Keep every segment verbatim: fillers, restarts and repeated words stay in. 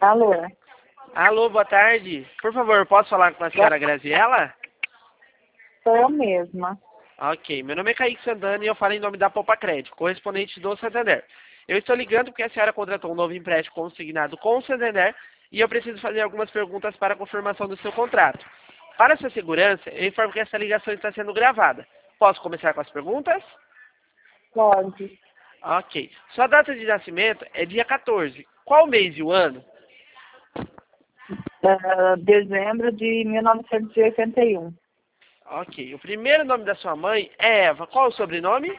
Alô? Alô, boa tarde. Por favor, posso falar com a senhora Graziela? Sou eu mesma. Ok, meu nome é Kaique Santana e eu falo em nome da Poupa Crédito, correspondente do Santander. Eu estou ligando porque a senhora contratou um novo empréstimo consignado com o Santander e eu preciso fazer algumas perguntas para a confirmação do seu contrato. Para sua segurança, eu informo que essa ligação está sendo gravada. Posso começar com as perguntas? Pode. Ok. Sua data de nascimento é dia quatorze. Qual mês e o ano? Uh, dezembro de mil novecentos e oitenta e um. Ok. O primeiro nome da sua mãe é Eva. Qual o sobrenome?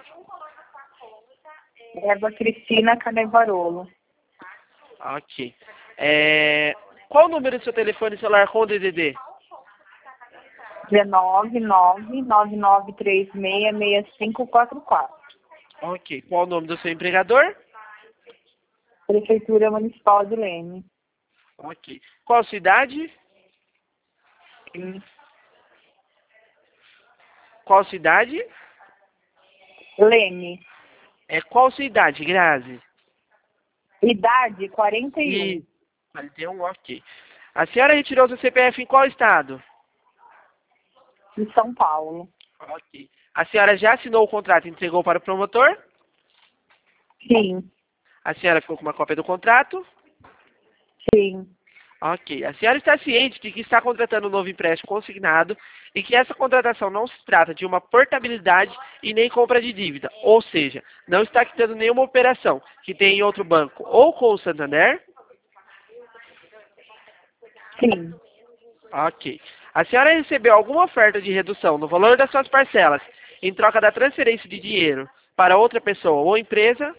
Eva Cristina Canevarolo. Ok. É... Qual o número do seu telefone celular com o D D D? dezenove, nove, nove nove três seis, seis cinco quatro quatro. Ok. Qual o nome do seu empregador? Prefeitura Municipal de Leme. Ok. Qual a sua idade? Qual a sua idade? Leme. É, qual a sua idade, Grazi? Idade quarenta e um. E... quarenta e um, ok. A senhora retirou seu C P F em qual estado? De São Paulo. Ok. A senhora já assinou o contrato e entregou para o promotor? Sim. A senhora ficou com uma cópia do contrato? Sim. Ok. A senhora está ciente de que está contratando um novo empréstimo consignado e que essa contratação não se trata de uma portabilidade e nem compra de dívida. Ou seja, não está quitando nenhuma operação que tem em outro banco ou com o Santander? Sim. Ok. A senhora recebeu alguma oferta de redução no valor das suas parcelas em troca da transferência de dinheiro para outra pessoa ou empresa?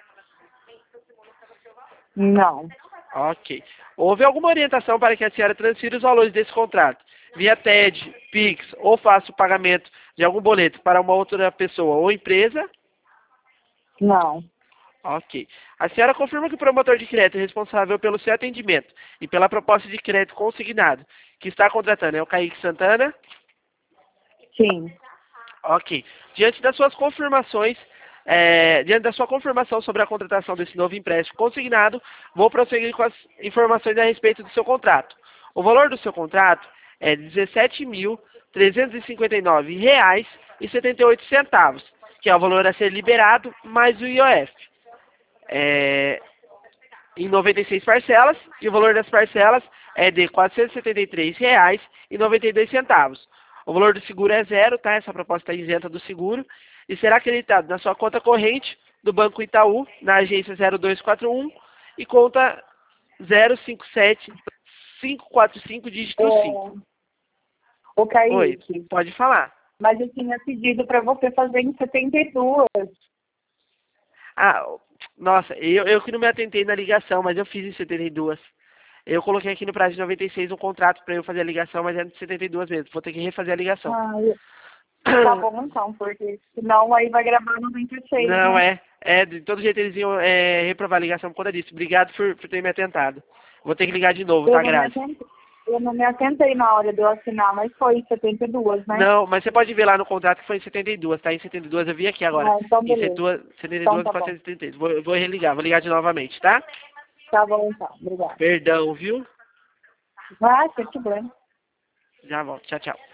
Não. Ok. Houve alguma orientação para que a senhora transfira os valores desse contrato via T E D, Pix ou faça o pagamento de algum boleto para uma outra pessoa ou empresa? Não. Ok. A senhora confirma que o promotor de crédito responsável pelo seu atendimento e pela proposta de crédito consignado que está contratando é o Kaique Santana? Sim. Ok. Diante das suas confirmações, é, diante da sua confirmação sobre a contratação desse novo empréstimo consignado, vou prosseguir com as informações a respeito do seu contrato. O valor do seu contrato é dezessete mil trezentos e cinquenta e nove reais e setenta e oito centavos, que é o valor a ser liberado mais o I O F. É, em noventa e seis parcelas, e o valor das parcelas é de quatrocentos e setenta e três reais e noventa e dois centavos. O valor do seguro é zero, tá? Essa proposta é isenta do seguro e será acreditado na sua conta corrente do Banco Itaú, na agência zero dois quatro um e conta zero cinco sete cinco quatro cinco dígito cinco. É... Ô, Oi, Kaique, pode falar. mas eu tinha pedido para você fazer em setenta e duas. Ah, nossa, eu, eu que não me atentei na ligação, mas eu fiz em setenta e dois. Eu coloquei aqui no prazo de noventa e seis um contrato para eu fazer a ligação, mas é de setenta e dois mesmo. Vou ter que refazer a ligação. Ah, eu- tá bom então, porque senão aí vai gravar noventa e seis, Não, né? é. É, de todo jeito eles iam é, reprovar a ligação por conta disso. Obrigado por, por ter me atentado. Vou ter que ligar de novo, Eu tá, não me Grazi? atentei, eu não me atentei na hora de eu assinar, mas foi em setenta e duas, né? Não, mas você pode ver lá no contrato que foi em setenta e dois, tá? Em setenta e dois eu vi aqui agora. Ah, então Em beleza. setenta e Então dois, tá bom. quatrocentos e trinta e três. Vou, vou religar, vou ligar de novamente, tá? Tá bom então. Obrigada. Perdão, viu? Ah, sem problema. Já volto. Tchau, tchau.